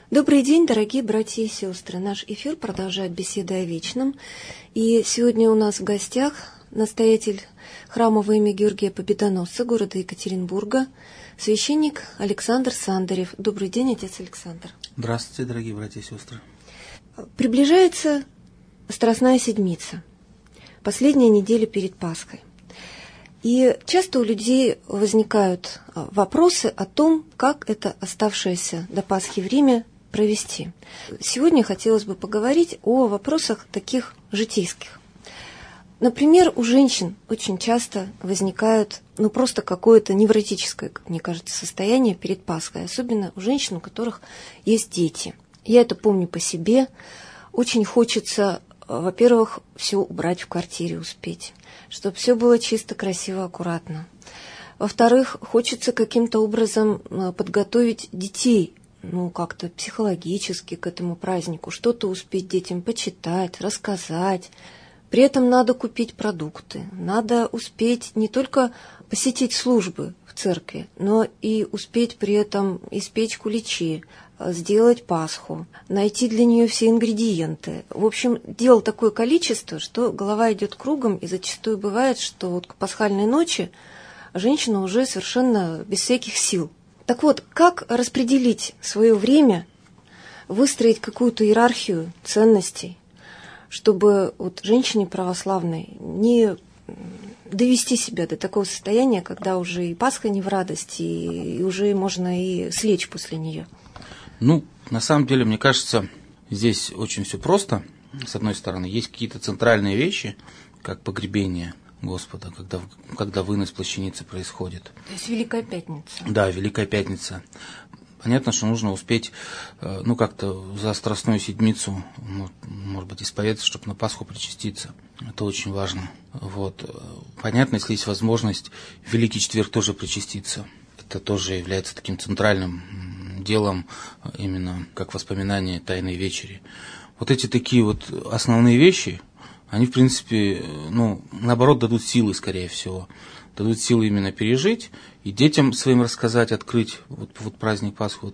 Добрый день, дорогие братья и сестры. Наш эфир продолжает беседа о вечном. И сегодня у нас в гостях настоятель храма во имя Георгия Победоносца города Екатеринбурга, священник Александр Сандарев. Добрый день, отец Александр. Здравствуйте, дорогие братья и сестры. Приближается Страстная Седмица, последняя неделя перед Пасхой. И часто у людей возникают вопросы о том, как это оставшееся до Пасхи время провести. Сегодня хотелось бы поговорить о вопросах таких житейских. Например, у женщин очень часто возникает просто какое-то невротическое, как мне кажется, состояние перед Пасхой, особенно у женщин, у которых есть дети. Я это помню по себе. Очень хочется, во-первых, все убрать в квартире, успеть, чтобы все было чисто, красиво, аккуратно. Во-вторых, хочется каким-то образом подготовить детей, как-то психологически к этому празднику, что-то успеть детям почитать, рассказать. При этом надо купить продукты, надо успеть не только посетить службы в церкви, но и успеть при этом испечь куличи, сделать Пасху, найти для нее все ингредиенты. В общем, дел такое количество, что голова идет кругом, и зачастую бывает, что к пасхальной ночи женщина уже совершенно без всяких сил. Так вот, как распределить свое время, выстроить какую-то иерархию ценностей, чтобы женщине православной не довести себя до такого состояния, когда уже и Пасха не в радости, и уже можно и слечь после нее? На самом деле, мне кажется, здесь очень все просто. С одной стороны, есть какие-то центральные вещи, как погребение Господа, когда вынос плащаницы происходит. То есть Великая Пятница. Да, Великая Пятница. Понятно, что нужно успеть, как-то за Страстную Седмицу, может быть, исповедаться, чтобы на Пасху причаститься. Это очень важно. Понятно, если есть возможность, в Великий Четверг тоже причаститься. Это тоже является таким центральным делом, именно как воспоминание Тайной Вечери. Эти такие основные вещи, они, в принципе, наоборот, дадут силы, скорее всего. Дадут силы именно пережить и детям своим рассказать, открыть праздник Пасхи.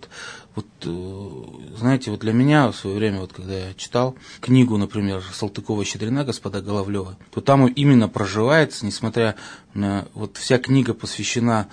Знаете, для меня в свое время, когда я читал книгу, например, Салтыкова-Щедрина «Господа Головлёвы», то там именно проживается, несмотря на вся книга посвящена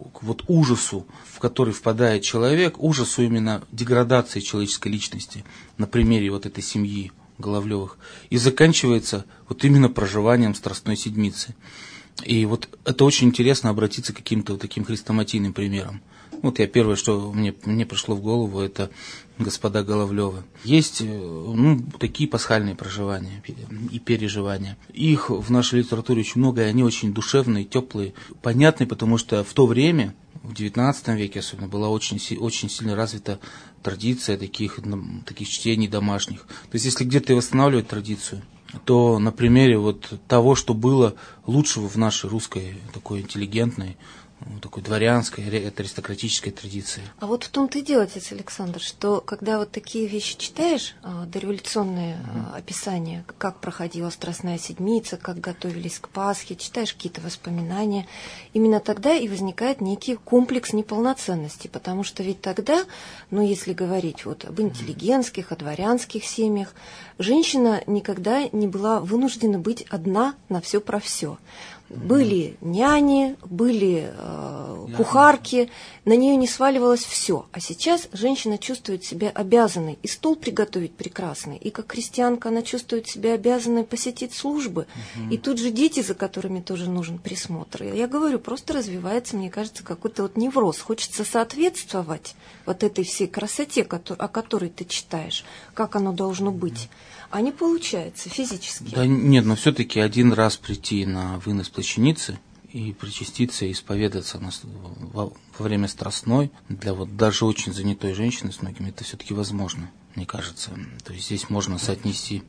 ужасу, в который впадает человек, ужасу именно деградации человеческой личности на примере этой семьи Головлёвых, и заканчивается именно проживанием Страстной Седмицы. И это очень интересно обратиться к каким-то таким хрестоматийным примерам. Я первое, что мне пришло в голову, это «Господа Головлёвы». Есть такие пасхальные проживания и переживания. Их в нашей литературе очень много, и они очень душевные, теплые, понятные, потому что в то время, в XIX веке особенно, была очень сильно развита традиция таких чтений домашних. То есть, если где-то и восстанавливать традицию, то на примере того, что было лучшего в нашей русской такой интеллигентной, такой дворянской, аристократической традиции. А в том-то и дело, отец Александр, что когда такие вещи читаешь, дореволюционные описания, как проходила Страстная Седмица, как готовились к Пасхе, читаешь какие-то воспоминания, именно тогда и возникает некий комплекс неполноценности, потому что ведь тогда, если говорить об интеллигентских, о дворянских семьях, женщина никогда не была вынуждена быть одна на все про все. Были няни, были кухарки, на нее не сваливалось все. А сейчас женщина чувствует себя обязанной и стол приготовить прекрасный, и как христианка она чувствует себя обязанной посетить службы, и тут же дети, за которыми тоже нужен присмотр. Я говорю, просто развивается, мне кажется, какой-то невроз. Хочется соответствовать этой всей красоте, о которой ты читаешь, как оно должно быть. А не получается физически. Да нет, но все-таки один раз прийти на вынос плащаницы и причаститься, и исповедаться во время Страстной, для даже очень занятой женщины с многими, это все-таки возможно, мне кажется. То есть здесь можно соотнести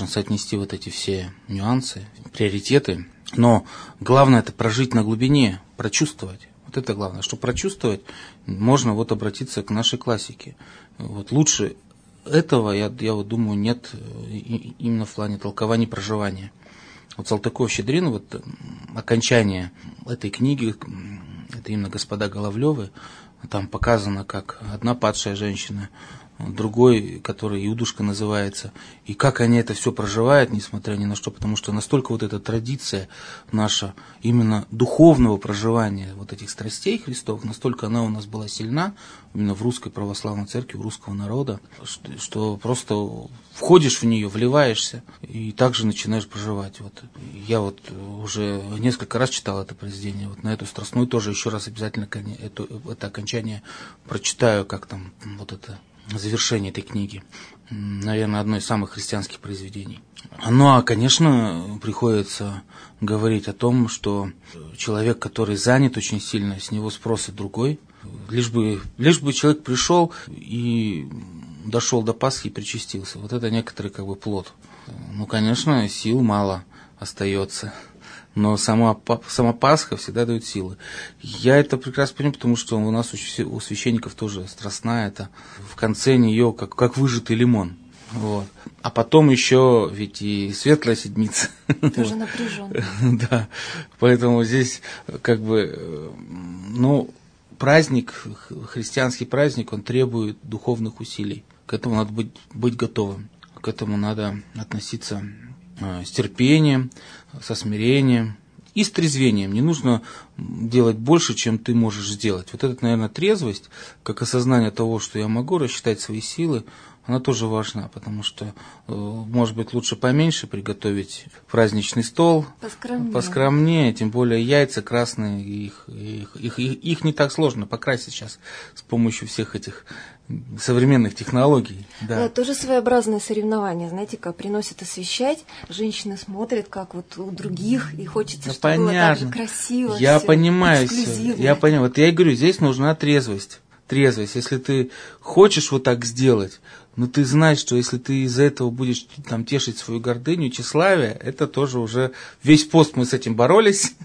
эти все нюансы, приоритеты, но главное это прожить на глубине, прочувствовать. Это главное. Чтобы прочувствовать, можно обратиться к нашей классике. Лучше этого, я думаю, нет именно в плане толкования проживания. Салтыков-Щедрин, окончание этой книги, это именно «Господа Головлёвы», там показано, как одна падшая женщина другой, который Иудушка называется, и как они это все проживают, несмотря ни на что, потому что настолько вот эта традиция наша, именно духовного проживания вот этих страстей Христовых, настолько она у нас была сильна, именно в русской православной церкви, у русского народа, что просто входишь в нее, вливаешься, и также начинаешь проживать. Вот. Я вот уже несколько раз читал это произведение, вот на эту страстную тоже еще раз обязательно это окончание прочитаю, как там вот это завершение этой книги. Наверное, одно из самых христианских произведений. Ну, а, конечно, приходится говорить о том, что человек, который занят очень сильно, с него спросит другой. Лишь бы человек пришел и дошел до Пасхи и причастился. Вот это некоторый как бы плод. Ну, конечно, сил мало остается. Но сама Пасха всегда дает силы. Я это прекрасно понимаю, потому что у нас у священников тоже страстная, это в конце нее как выжатый лимон. Вот. А потом еще ведь и Светлая Седмица. Тоже напряженно. Да, поэтому здесь как бы, праздник, христианский праздник, он требует духовных усилий. К этому надо быть готовым, к этому надо относиться с терпением, со смирением и с трезвением. Не нужно делать больше, чем ты можешь сделать. Вот это, наверное, трезвость, как осознание того, что я могу рассчитать свои силы, она тоже важна, потому что, может быть, лучше поменьше приготовить праздничный стол, поскромнее, тем более яйца красные, их не так сложно покрасить сейчас с помощью всех этих современных технологий. Да. Да, тоже своеобразное соревнование, знаете, как приносят освещать, женщины смотрят, как вот у других, и хочется, чтобы понятно. Было так же красиво, я всё, понимаю, эксклюзивно. я понимаю. Вот я и говорю, здесь нужна трезвость. Если ты хочешь вот так сделать, но ты знаешь, что если ты из-за этого будешь там тешить свою гордыню, тщеславие, это тоже уже весь пост мы с этим боролись.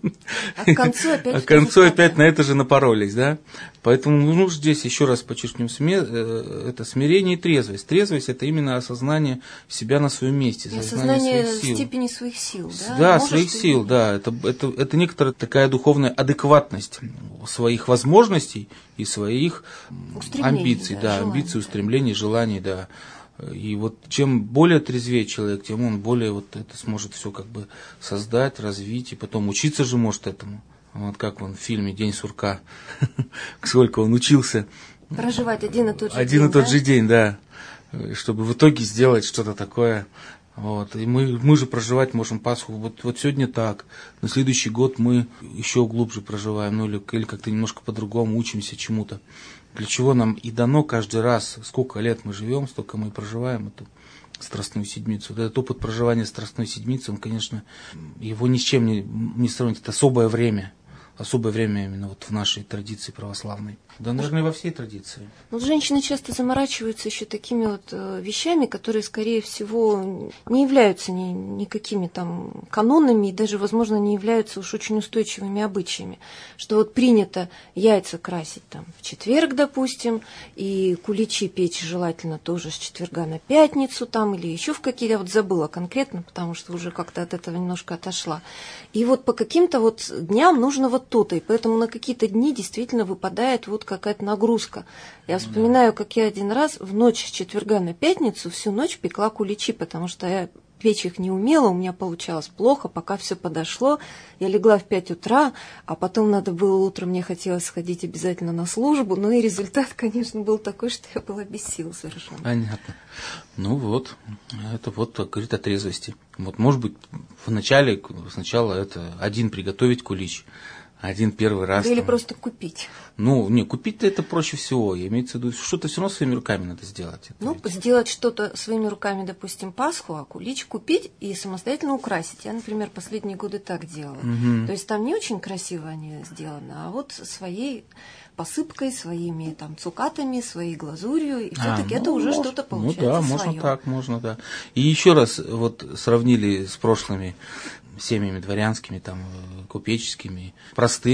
А к концу опять на это же напоролись, да? Поэтому здесь еще раз подчеркнем это смирение и трезвость. Трезвость — это именно осознание себя на своем месте, осознание степени своих сил, да? Да, своих сил, да. Это некоторая такая духовная адекватность своих возможностей и своих амбиций, амбиций, устремлений, желаний, да. И вот чем более трезвее человек, тем он более вот это сможет все как бы создать, развить, и потом учиться же может этому. Вот как он в фильме «День сурка», сколько он учился. Проживать один и тот же день, да, чтобы в итоге сделать что-то такое. Вот. И мы же проживать можем Пасху вот сегодня так, на следующий год мы еще глубже проживаем, или как-то немножко по-другому учимся чему-то. Для чего нам и дано каждый раз, сколько лет мы живем, столько мы и проживаем эту Страстную Седмицу. Вот этот опыт проживания Страстной Седмицы, он, конечно, его ни с чем не сравнить. Это особое время именно вот в нашей традиции православной. Да, наверное, во всей традиции. Вот женщины часто заморачиваются еще такими вот вещами, которые, скорее всего, не являются никакими там канонами и даже, возможно, не являются уж очень устойчивыми обычаями. Что вот принято яйца красить там в четверг, допустим, и куличи печь желательно тоже с четверга на пятницу там, или еще в какие-то, я вот забыла конкретно, потому что уже как-то от этого немножко отошла. И вот по каким-то вот дням нужно вот то-то, и поэтому на какие-то дни действительно выпадает вот какая-то нагрузка. Я вспоминаю, как я один раз в ночь с четверга на пятницу всю ночь пекла куличи, потому что я печь их не умела, у меня получалось плохо, пока все подошло. Я легла в 5 утра, а потом надо было утром, мне хотелось сходить обязательно на службу, но и результат, конечно, был такой, что я была без сил совершенно. Понятно. Ну вот, это вот говорит о трезвости. Вот, может быть, сначала это один приготовить кулич, один первый раз. Или просто купить. Купить-то это проще всего. Имеется в виду, что-то все равно своими руками надо сделать. Сделать что-то своими руками, допустим, Пасху, а кулич купить и самостоятельно украсить. Я, например, последние годы так делала. Угу. То есть там не очень красиво они сделаны, а вот своей посыпкой, своими там цукатами, своей глазурью, и все-таки это уже что-то получается своё. Можно так. И еще раз вот сравнили с прошлыми семьями дворянскими, там, купеческими, простыми,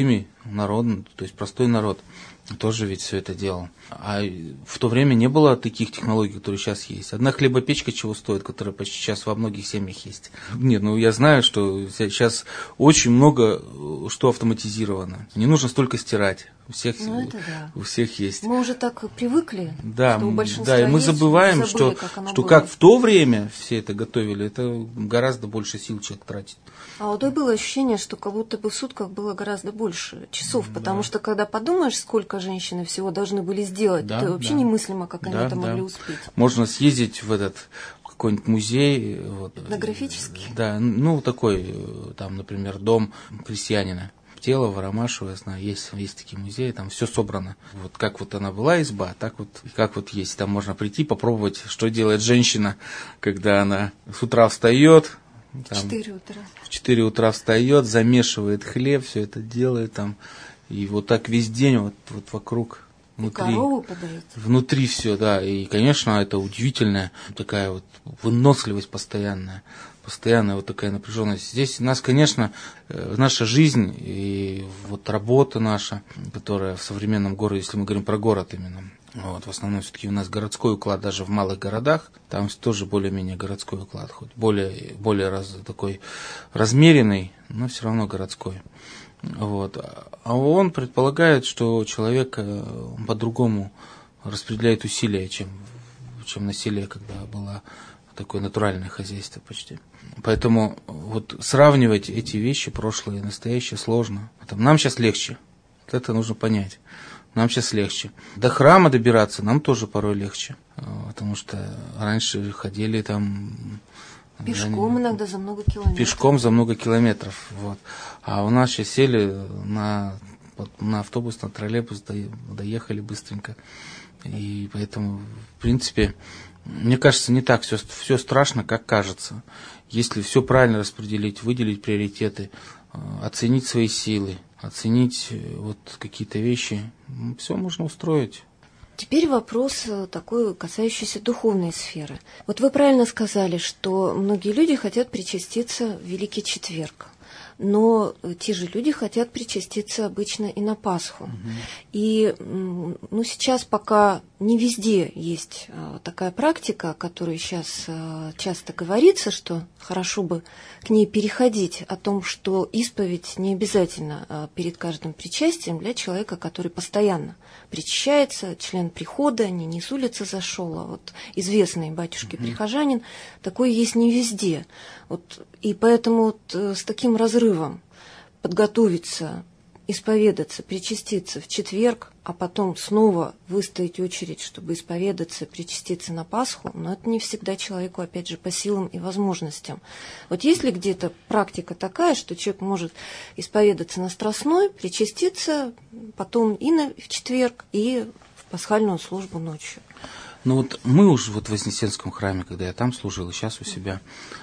народ, то есть простой народ, тоже ведь все это делал. А в то время не было таких технологий, которые сейчас есть. Одна хлебопечка чего стоит, которая почти сейчас во многих семьях есть. Нет, я знаю, что сейчас очень много что автоматизировано. Не нужно столько стирать. У всех, у всех есть. Мы уже так привыкли, да, что у большинства да, и мы забываем, забыли, что как в то время все это готовили, это гораздо больше сил человек тратит. А вот и было ощущение, что как будто бы в сутках было гораздо больше часов, потому что когда подумаешь, сколько женщины всего должны были сделать, то вообще немыслимо, как они это могли успеть. Можно съездить в какой-нибудь музей. Этнографический? Да, такой, там, например, дом крестьянина. Тело, Воромашево, я знаю, есть такие музеи, там все собрано. Вот как вот она была изба, так вот, как вот есть. Там можно прийти, попробовать, что делает женщина, когда она с утра встает. В 4 утра. В 4 утра встает, замешивает хлеб, все это делает там. И вот так весь день вот вокруг. Внутри, корову подают. Внутри все, да. И, конечно, это удивительная такая вот выносливость постоянная вот такая напряженность. Здесь у нас, конечно, наша жизнь и вот работа наша, которая в современном городе, если мы говорим про город именно, в основном все-таки у нас городской уклад, даже в малых городах, там тоже более-менее городской уклад, хоть более такой размеренный, но все равно городской. А он предполагает, что человек по-другому распределяет усилия, чем на селе, когда было такое натуральное хозяйство почти. Поэтому вот сравнивать эти вещи, прошлое и настоящее, сложно. Нам сейчас легче. Вот это нужно понять. Нам сейчас легче. До храма добираться нам тоже порой легче. Потому что раньше ходили там... Пешком иногда за много километров. Пешком за много километров. А у нас сейчас сели на автобус, на троллейбус, доехали быстренько. И поэтому, в принципе, мне кажется, не так все страшно, как кажется. Если все правильно распределить, выделить приоритеты, оценить свои силы, оценить вот какие-то вещи, все можно устроить. Теперь вопрос такой, касающийся духовной сферы. Вот вы правильно сказали, что многие люди хотят причаститься в Великий Четверг. Но те же люди хотят причаститься обычно и на Пасху. И сейчас пока не везде есть такая практика, о которой сейчас часто говорится, что хорошо бы к ней переходить, о том, что исповедь не обязательно перед каждым причастием для человека, который постоянно причащается, член прихода, не с улицы зашел, а вот известный батюшки-прихожанин, такое есть не везде. И поэтому с таким разрывом подготовиться, исповедаться, причаститься в четверг, а потом снова выстоять очередь, чтобы исповедаться, причаститься на Пасху, но это не всегда человеку, опять же, по силам и возможностям. Вот есть ли где-то практика такая, что человек может исповедаться на Страстной, причаститься потом и в четверг, и в пасхальную службу ночью? Мы уже в Вознесенском храме, когда я там служил, и сейчас у себя,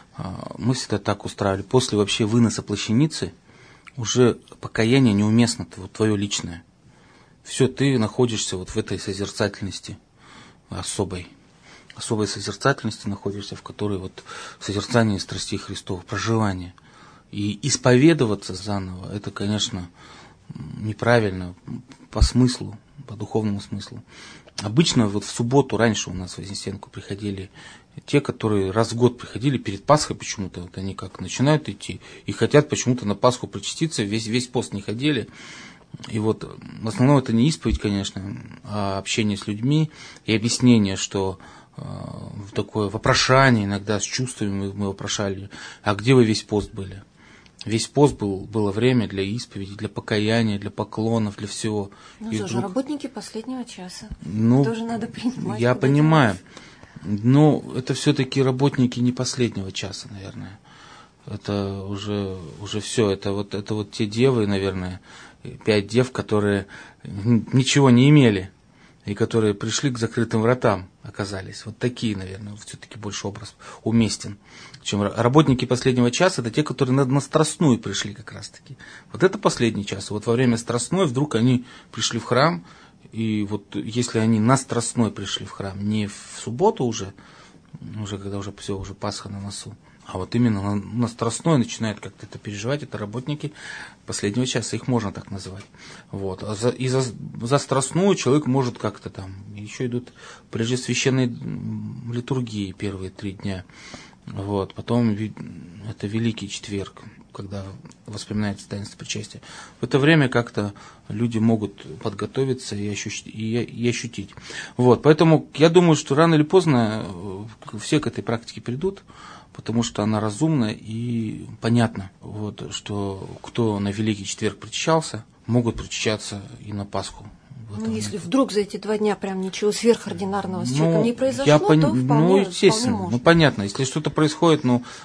мы всегда так устраивали. После вообще выноса плащаницы уже покаяние неуместно, твое личное. Все, ты находишься в этой созерцательности особой созерцательности находишься, в которой созерцание страстей Христов, проживание. И исповедоваться заново, это, конечно, неправильно по смыслу, по духовному смыслу. Обычно в субботу раньше у нас в Вознесенку приходили те, которые раз в год приходили перед Пасхой почему-то, они как начинают идти и хотят почему-то на Пасху причаститься, весь пост не ходили. И в основном это не исповедь, конечно, а общение с людьми и объяснение, что такое вопрошание, иногда с чувствами мы вопрошали, а где вы весь пост были? Весь пост было время для исповеди, для покаяния, для поклонов, для всего. Работники последнего часа. Тоже надо принимать. Я понимаю. Но это все-таки работники не последнего часа, наверное. Это уже все. Это те девы, наверное, 5 дев, которые ничего не имели и которые пришли к закрытым вратам, оказались. Такие, наверное, все-таки больше образ уместен. Чем работники последнего часа, это те, которые на Страстную пришли как раз-таки. Это последний час. Во время Страстной вдруг они пришли в храм, и если они на Страстной пришли в храм, не в субботу уже когда уже все, уже Пасха на носу, А вот именно на Страстной начинают как-то это переживать, это работники последнего часа, их можно так называть. Вот. За Страстную человек может как-то там, еще идут прежде священные литургии первые 3 дня. Вот. Потом это Великий Четверг, когда воспоминается таинство причастия. В это время как-то люди могут подготовиться и ощутить. Вот. Поэтому я думаю, что рано или поздно все к этой практике придут, потому что она разумна и понятна. Вот, что кто на Великий Четверг причащался, могут причащаться и на Пасху. Если вдруг за эти 2 дня прям ничего сверхординарного с человеком не произошло, то вполне, естественно, вполне можно. Понятно, если что-то происходит,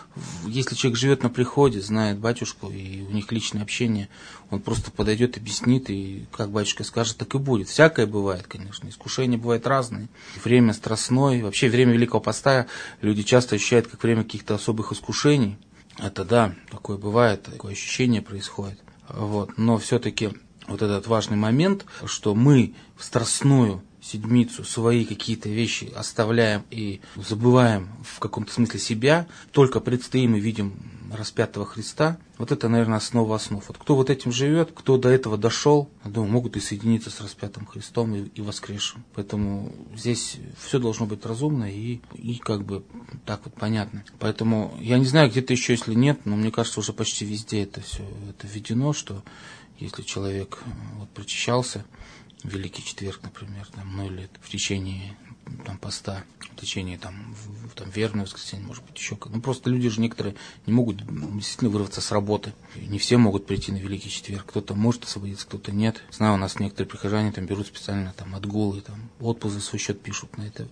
если человек живет на приходе, знает батюшку, и у них личное общение, он просто подойдет, объяснит, и как батюшка скажет, так и будет. Всякое бывает, конечно, искушения бывают разные. Время Страстной, вообще время Великого Поста люди часто ощущают как время каких-то особых искушений. Это да, такое бывает, такое ощущение происходит. Вот. Но все-таки вот этот важный момент, что мы в Страстную Седмицу свои какие-то вещи оставляем и забываем в каком-то смысле себя, только предстоим и видим распятого Христа, вот это, наверное, основа основ. Вот кто вот этим живет, кто до этого дошел, я думаю, могут и соединиться с распятым Христом и воскресшим. Поэтому здесь все должно быть разумно и как бы так вот понятно. Поэтому я не знаю, где-то еще, если нет, но мне кажется, уже почти везде это все введено, что если человек причащался, Великий Четверг, например, много лет, в течение поста, в течение верное воскресенье, может быть, еще как. Просто люди же некоторые не могут действительно вырваться с работы. Не все могут прийти на Великий Четверг. Кто-то может освободиться, кто-то нет. Знаю, у нас некоторые прихожане берут специально отгулы, отпуск за свой счет пишут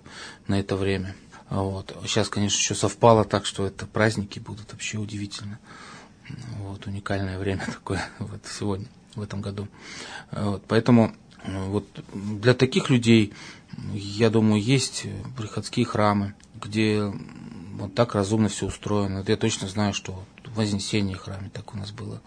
на это время. Вот. Сейчас, конечно, еще совпало так, что это праздники будут, вообще удивительно. Вот, уникальное время такое сегодня, в этом году. Вот, поэтому для таких людей, я думаю, есть приходские храмы, где так разумно все устроено. Я точно знаю, что в Вознесении храме так у нас было.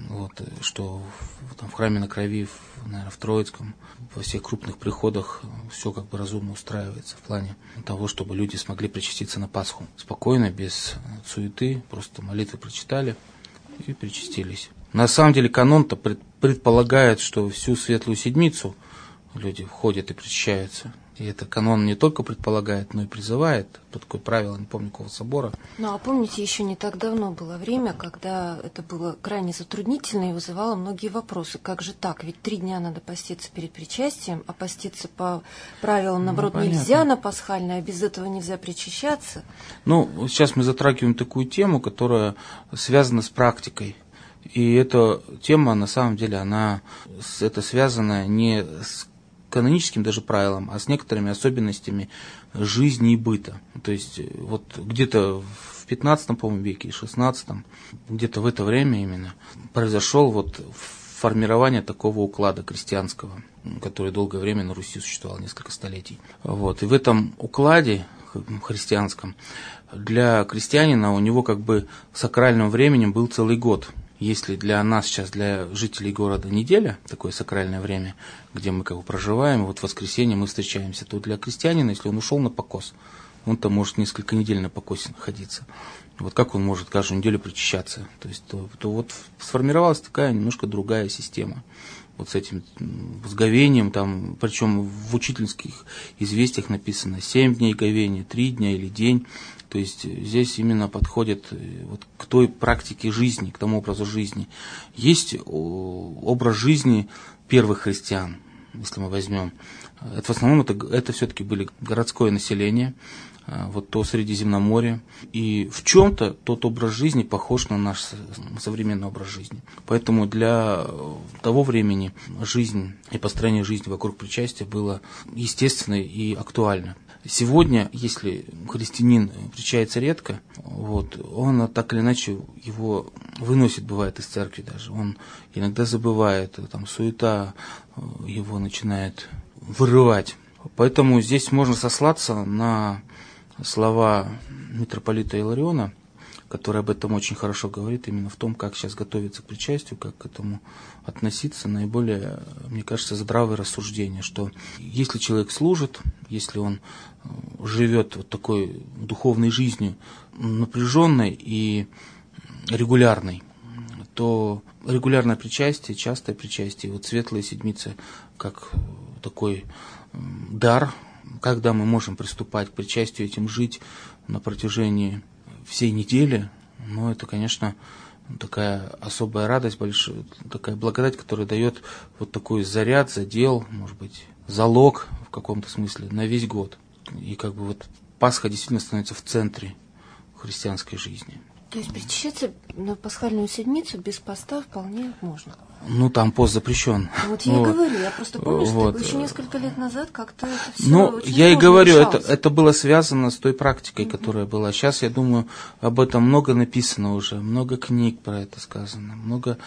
Что в храме на Крови, наверное, в Троицком, во всех крупных приходах все разумно устраивается в плане того, чтобы люди смогли причаститься на Пасху. Спокойно, без суеты, просто молитвы прочитали и причастились. На самом деле канон-то предполагает, что всю Светлую Седмицу люди входят и причащаются. И это канон не только предполагает, но и призывает. По такое правило, не помню какого собора. А помните, еще не так давно было время, когда это было крайне затруднительно и вызывало многие вопросы. Как же так? Ведь 3 дня надо поститься перед причастием, а поститься по правилам, наоборот, нельзя на пасхальное, а без этого нельзя причащаться. Сейчас мы затрагиваем такую тему, которая связана с практикой. И эта тема, на самом деле, это связано не с каноническим даже правилом, а с некоторыми особенностями жизни и быта. То есть где-то в 15, по-моему, веке, 16, где-то в это время именно произошел формирование такого уклада крестьянского, который долгое время на Руси существовал, несколько столетий. И в этом укладе христианском для крестьянина у него сакральным временем был целый год. Если для нас сейчас, для жителей города, неделя, такое сакральное время, где мы проживаем, в воскресенье мы встречаемся, то для крестьянина, если он ушел на покос, он там может несколько недель на покосе находиться. Как он может каждую неделю причащаться? То сформировалась такая немножко другая система. С этим говением, причем в учительских известиях написано 7 дней говения, 3 дня или день. То есть здесь именно подходит к той практике жизни, к тому образу жизни. Есть образ жизни первых христиан, если мы возьмем. В основном это все-таки были городское население, то Средиземноморье. И в чем-то тот образ жизни похож на наш современный образ жизни. Поэтому для того времени жизнь и построение жизни вокруг причастия было естественно и актуально. Сегодня, если христианин причащается редко, он так или иначе его выносит, бывает, из церкви даже. Он иногда забывает, суета его начинает вырывать. Поэтому здесь можно сослаться на слова митрополита Илариона, который об этом очень хорошо говорит, именно в том, как сейчас готовиться к причастию, как к этому относиться, наиболее, мне кажется, здравое рассуждение, что если человек служит, если он живет вот такой духовной жизнью, напряженной и регулярной, то регулярное причастие, частое причастие, вот Светлая Седмица, как такой дар, когда мы можем приступать к причастию, этим жить на протяжении всей недели, но это, конечно, такая особая радость, большая, такая благодать, которая дает вот такой заряд, задел, может быть, залог в каком-то смысле на весь год. И как бы вот Пасха действительно становится в центре христианской жизни. То есть причащаться на пасхальную седмицу без поста вполне можно? Ну, там пост запрещен. Вот я и говорю, я просто помню, что еще несколько лет назад как-то это все очень я и говорю, решалось. это было связано с той практикой, которая была. Сейчас, я думаю, об этом много написано уже, много книг про это сказано, много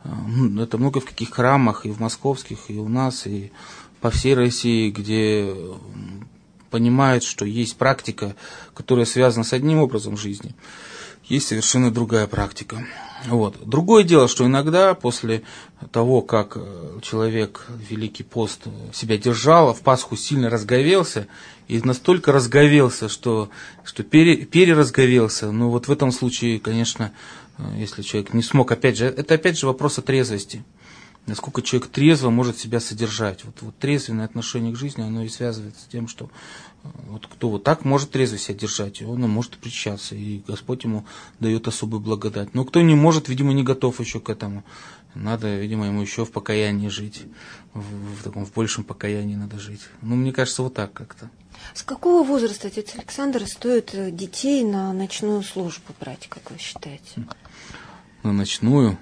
в каких храмах, и в московских, и у нас, и по всей России, где понимают, что есть практика, которая связана с одним образом жизни. Есть совершенно другая практика. Вот. Другое дело, что иногда после того, как человек Великий пост себя держал, а в Пасху сильно разговелся, и настолько разговелся, что переразговелся, ну вот в этом случае, конечно, если человек не смог, это опять же вопрос о трезвости. Насколько человек трезво может себя содержать. Вот трезвенное отношение к жизни, оно и связывается с тем, что вот кто вот так может трезво себя держать, он может причащаться, и Господь ему дает особую благодать. Но кто не может, видимо, не готов еще к этому. Надо, видимо, ему еще в покаянии жить, в большем покаянии надо жить. Ну, мне кажется, вот так как-то. С какого возраста, отец Александр, стоит детей на ночную службу брать, как вы считаете? На ночную?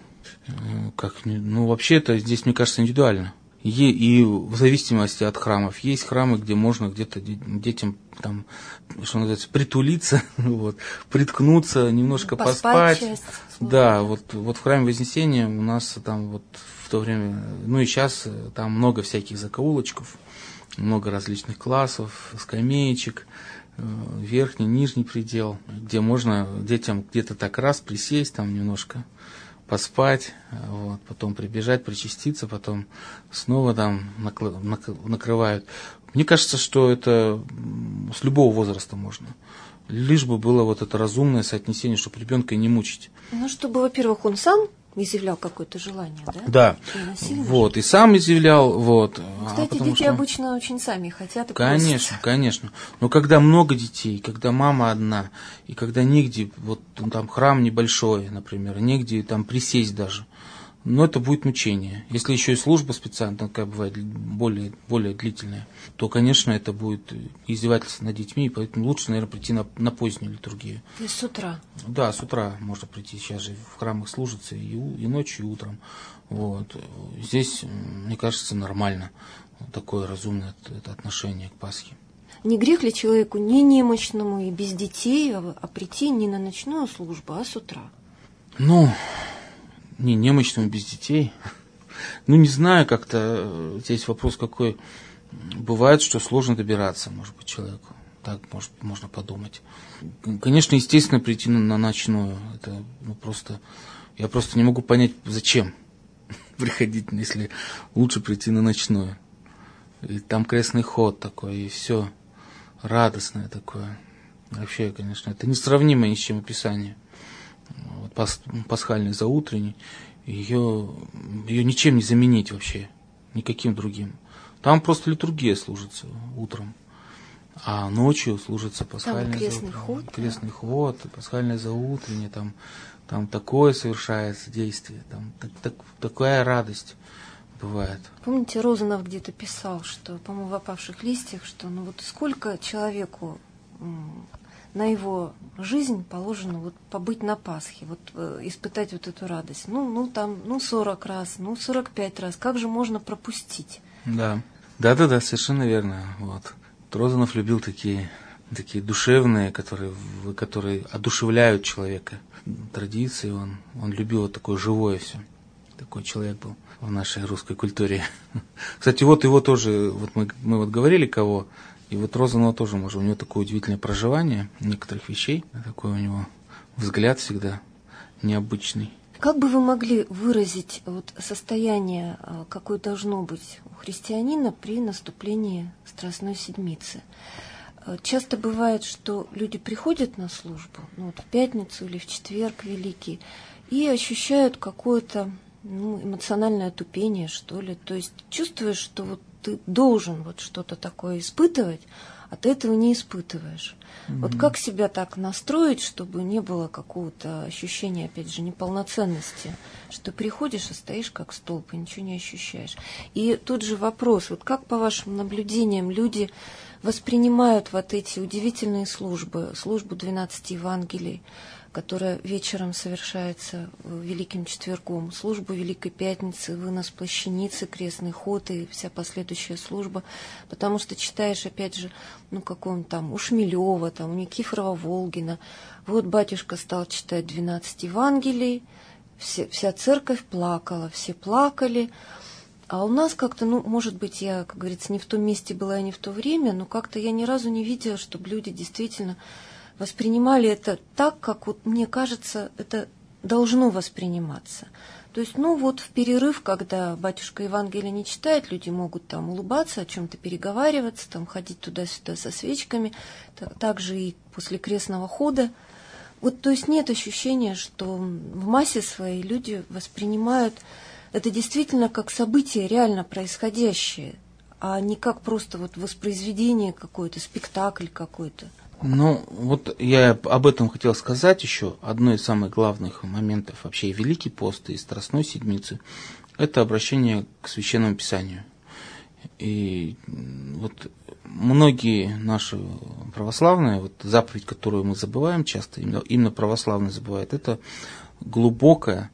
Вообще это здесь, мне кажется, индивидуально. И в зависимости от храмов. Есть храмы, где можно где-то детям, там, что называется, притулиться, вот, приткнуться, немножко поспать. Да, вот в храме Вознесения у нас там вот в то время, ну и сейчас там много всяких закоулочков, много различных классов, скамеечек, верхний, нижний предел, где можно детям где-то так раз присесть, там немножко поспать, вот, потом прибежать, причаститься, потом снова там накрывают. Мне кажется, что это с любого возраста можно. Лишь бы было вот это разумное соотнесение, чтобы ребенка не мучить. Ну, чтобы, во-первых, он сам изъявлял какое-то желание, да? Да. Вот, и сам изъявлял, вот. Кстати, дети обычно очень сами хотят и Конечно, конечно. Но когда много детей, когда мама одна, и когда негде, вот там храм небольшой, например, негде там присесть даже, но это будет мучение. Если еще и служба специальная, такая бывает более длительная, то, конечно, это будет издевательство над детьми, поэтому лучше, наверное, прийти на позднюю литургию. То есть с утра? Да, с утра можно прийти. Сейчас же в храмах служится и ночью, и утром. Вот. Здесь, мне кажется, нормально такое разумное это отношение к Пасхе. Не грех ли человеку не немощному и без детей, а прийти не на ночную службу, а с утра? Не немощному без детей. Не знаю, как-то здесь вопрос какой. Бывает, что сложно добираться, может быть, человеку. Так можно подумать. Конечно, естественно, прийти на ночную. Это я просто не могу понять, зачем приходить, если лучше прийти на ночную. И там крестный ход такой, и все радостное такое. Вообще, конечно, это несравнимо ни с чем описание. Пасхальный заутренний, ее ничем не заменить вообще, никаким другим. Там просто литургия служится утром, а ночью служится пасхальный крестный ход, пасхальное заутреннее, там такое совершается действие, там такая радость бывает. Помните, Розанов где-то писал, что, по-моему, в «Опавших листьях», что сколько человеку на его жизнь положено побыть на Пасхе, испытать эту радость. 40 раз, 45 раз. Как же можно пропустить? Да, совершенно верно. Вот. Розанов любил такие душевные, которые одушевляют человека. Традиции, он любил такое живое все. Такой человек был в нашей русской культуре. Кстати, его тоже, мы говорили кого. И Розанова тоже, у него такое удивительное проживание некоторых вещей. Такое у него взгляд всегда необычный. Как бы вы могли выразить вот состояние, какое должно быть у христианина при наступлении Страстной Седмицы? Часто бывает, что люди приходят на службу, в пятницу или в четверг великий, и ощущают какое-то эмоциональное тупение, что ли. То есть чувствуешь, что вот ты должен вот что-то такое испытывать, а ты этого не испытываешь. Вот как себя так настроить, чтобы не было какого-то ощущения, опять же, неполноценности, что приходишь и стоишь как столб, и ничего не ощущаешь. И тут же вопрос, вот как по вашим наблюдениям люди воспринимают вот эти удивительные службу 12 Евангелий, которая вечером совершается Великим Четвергом, службу Великой Пятницы, вынос плащаницы, крестный ход и вся последующая служба, потому что читаешь, опять же, какого-нибудь там у Шмелева, там, у Никифорова Волгина, вот батюшка стал читать 12 Евангелий, вся церковь плакала, все плакали, а у нас как-то, может быть, я, как говорится, не в том месте была и не в то время, но как-то я ни разу не видела, чтобы люди действительно воспринимали это так, как, вот, мне кажется, это должно восприниматься. То есть, в перерыв, когда батюшка Евангелие не читает, люди могут там улыбаться, о чем-то переговариваться, там ходить туда-сюда со свечками, также и после крестного хода. Вот, то есть нет ощущения, что в массе своей люди воспринимают это действительно как событие реально происходящее, а не как просто вот воспроизведение какое-то, спектакль какой-то. Вот я об этом хотел сказать еще. Одно из самых главных моментов вообще и Великий пост, и Страстной Седмицы – это обращение к Священному Писанию. И вот многие наши православные, вот заповедь, которую мы забываем часто, именно православные забывают, это глубокое,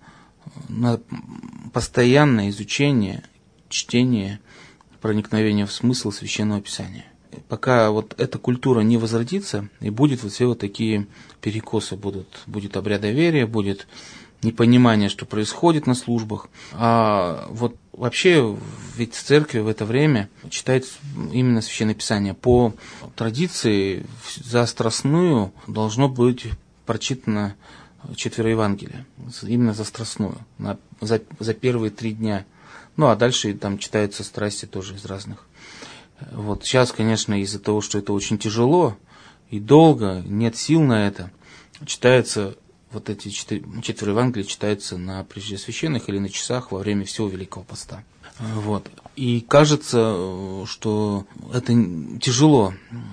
постоянное изучение, чтение, проникновение в смысл Священного Писания. Пока вот эта культура не возродится, и будет вот все вот такие перекосы, будет обрядоверие, будет непонимание, что происходит на службах. А вот вообще ведь в церкви в это время читается именно Священное Писание. По традиции за Страстную должно быть прочитано 4 Евангелия, именно за Страстную, за первые 3 дня. А дальше там читаются страсти тоже из разных. Вот сейчас, конечно, из-за того, что это очень тяжело и долго, нет сил на это, читается вот эти 4 Евангелия читаются на Пресвященных или на часах во время всего Великого Поста. Вот. И кажется, что это тяжело,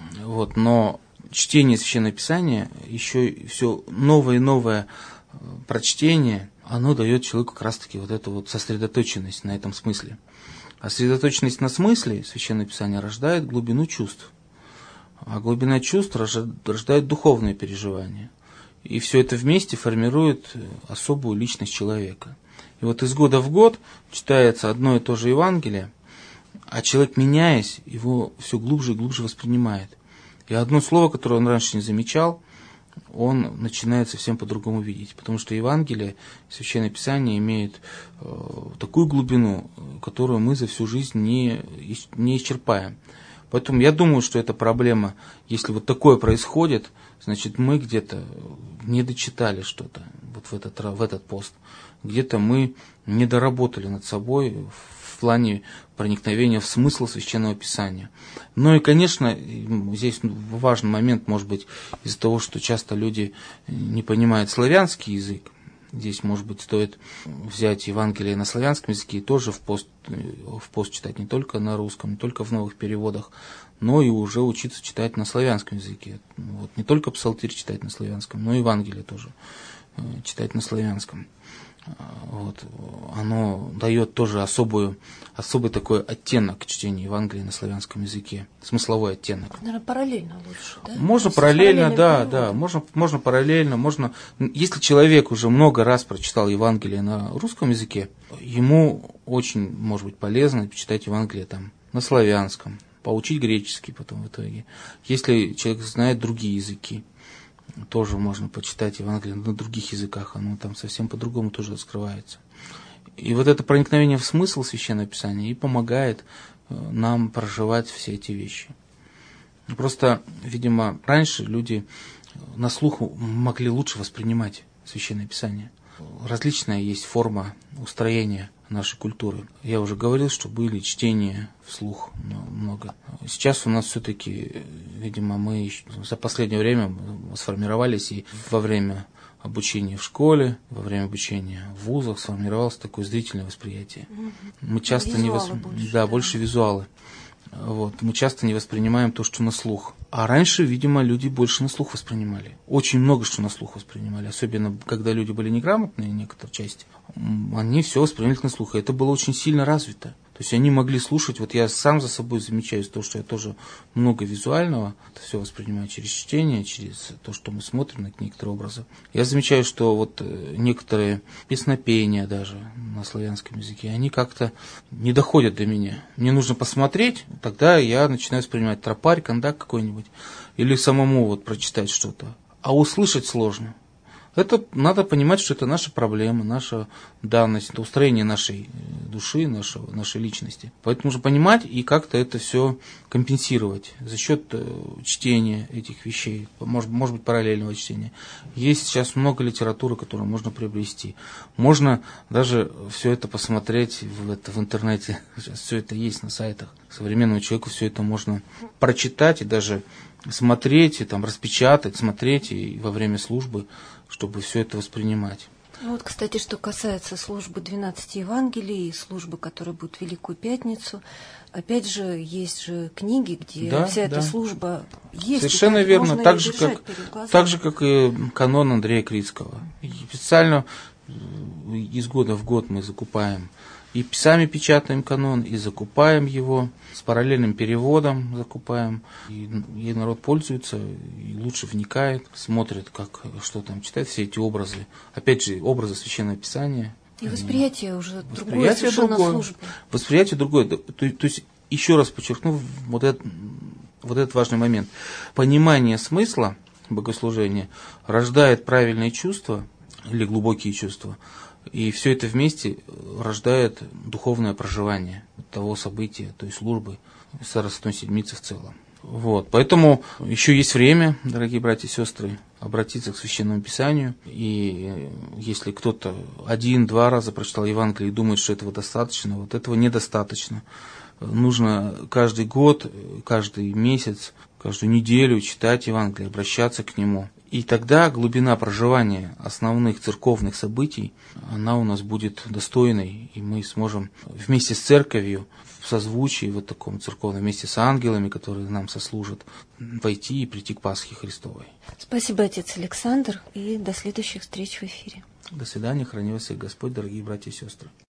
но чтение Священного Писания, еще все новое и новое прочтение, оно дает человеку как раз-таки вот эту вот сосредоточенность на этом смысле. А сосредоточенность на смысле Священное Писание рождает глубину чувств. А глубина чувств рождает духовные переживания. И все это вместе формирует особую личность человека. И вот из года в год читается одно и то же Евангелие, а человек, меняясь, его все глубже и глубже воспринимает. И одно слово, которое он раньше не замечал, он начинает совсем по-другому видеть. Потому что Евангелие, Священное Писание имеет такую глубину, которую мы за всю жизнь не исчерпаем. Поэтому я думаю, что это проблема, если вот такое происходит, значит мы где-то не дочитали что-то вот в этот пост. Где-то мы не доработали над собой в плане проникновения в смысл Священного Писания. И, конечно, здесь важный момент, может быть, из-за того, что часто люди не понимают славянский язык. Здесь, может быть, стоит взять Евангелие на славянском языке и тоже в пост читать не только на русском, не только в новых переводах, но и уже учиться читать на славянском языке. Вот, не только псалтирь читать на славянском, но и Евангелие тоже читать на славянском. Вот, оно дает тоже особый такой оттенок чтения Евангелия на славянском языке, смысловой оттенок. Наверное, параллельно лучше, да? Можно параллельно, да, можно параллельно, если человек уже много раз прочитал Евангелие на русском языке, ему очень, может быть, полезно почитать Евангелие там на славянском, поучить греческий потом в итоге. Если человек знает другие языки, тоже можно почитать Евангелие на других языках, оно там совсем по-другому тоже раскрывается. И вот это проникновение в смысл Священного Писания и помогает нам проживать все эти вещи. Просто, видимо, раньше люди на слух могли лучше воспринимать Священное Писание. Различная есть форма устроения нашей культуры. Я уже говорил, что были чтения вслух много. Сейчас у нас все-таки, видимо, мы за последнее время сформировались и во время обучения в школе, во время обучения в вузах сформировалось такое зрительное восприятие. Мы часто больше визуалы. Вот. Мы часто не воспринимаем то, что на слух. А раньше, видимо, люди больше на слух воспринимали. Очень много что на слух воспринимали. Особенно, когда люди были неграмотные, некоторая часть, они все воспринимали на слух. И это было очень сильно развито. То есть они могли слушать, вот я сам за собой замечаю, то, что я тоже много визуального, это все воспринимаю через чтение, через то, что мы смотрим на некоторые образы. Я замечаю, что вот некоторые песнопения даже на славянском языке, они как-то не доходят до меня. Мне нужно посмотреть, тогда я начинаю воспринимать тропарь, кондак какой-нибудь, или самому вот прочитать что-то. А услышать сложно. Это надо понимать, что это наша проблема, наша данность, это устроение нашей души, нашей личности. Поэтому нужно понимать и как-то это все компенсировать за счет чтения этих вещей, может быть, параллельного чтения. Есть сейчас много литературы, которую можно приобрести. Можно даже все это посмотреть в интернете. Сейчас все это есть на сайтах. Современному человеку все это можно прочитать и даже смотреть, и там распечатать, смотреть и во время службы, чтобы все это воспринимать. Вот, кстати, что касается службы 12 Евангелий и службы, которая будет в Великую Пятницу, опять же, есть же книги, где эта служба есть. Совершенно верно, так же, как и канон Андрея Крицкого. И специально из года в год мы закупаем и сами печатаем канон, и закупаем его, с параллельным переводом закупаем. И народ пользуется, и лучше вникает, смотрит, что там читает, все эти образы. Опять же, образы Священного Писания. И восприятие уже другое, совершенно службы. Восприятие другое. То есть, еще раз подчеркну вот этот важный момент. Понимание смысла богослужения рождает правильные чувства или глубокие чувства. И все это вместе рождает духовное проживание того события, той службы, Страстной Седмицы в целом. Вот. Поэтому еще есть время, дорогие братья и сестры, обратиться к Священному Писанию. И если кто-то 1-2 раза прочитал Евангелие и думает, что этого достаточно, вот этого недостаточно. Нужно каждый год, каждый месяц, каждую неделю читать Евангелие, обращаться к нему. И тогда глубина проживания основных церковных событий, она у нас будет достойной, и мы сможем вместе с церковью, в созвучии вот таком церковном, вместе с ангелами, которые нам сослужат, войти и прийти к Пасхе Христовой. Спасибо, отец Александр, и до следующих встреч в эфире. До свидания, храни вас всех Господь, дорогие братья и сестры.